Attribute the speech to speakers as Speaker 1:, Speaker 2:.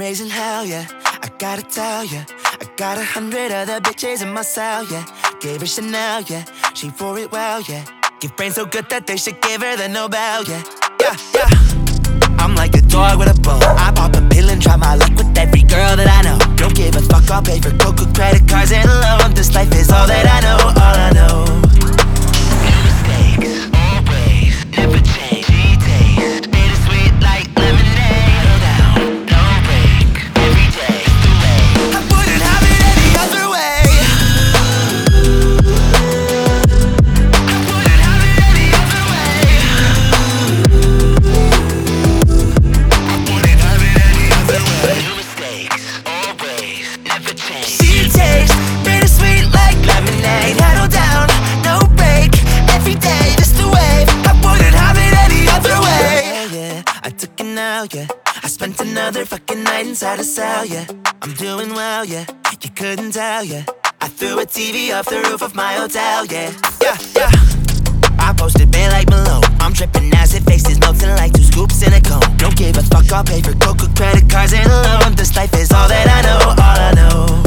Speaker 1: raising hell, yeah. I gotta tell ya, I got 100 other bitches in my cell, yeah. Gave her Chanel, yeah. She wore it well, yeah. Give brains so good that they should give her the Nobel, yeah. Yeah, yeah. I'm like a dog with a bone. I pop a pill and try my luck with every girl that I know. Don't give a fuck, I'll pay for Coca, credit cards, and loan. This life is all that I know, all I know. No mistakes, always, never change. She tastes bittersweet like lemonade. Settle down, no break, every day, the way. I wouldn't have it any other way. I wouldn't have it any other way. I wouldn't have it any other way. No mistakes, always, never change. She tastes bittersweet like lemonade. Settle down, no break, every day, just a wave. I wouldn't have it any other way. Yeah, I took it now, yeah. I spent another fucking night inside a cell, yeah. I'm doing well, yeah. You couldn't tell, yeah. I threw a TV off the roof of my hotel, yeah. Yeah, yeah. I posted bail like Malone. I'm tripping acid faces, melting like 2 scoops in a cone. Don't give a fuck, I'll pay for Coca, credit cards, and loan. This life is all that I know, all I know.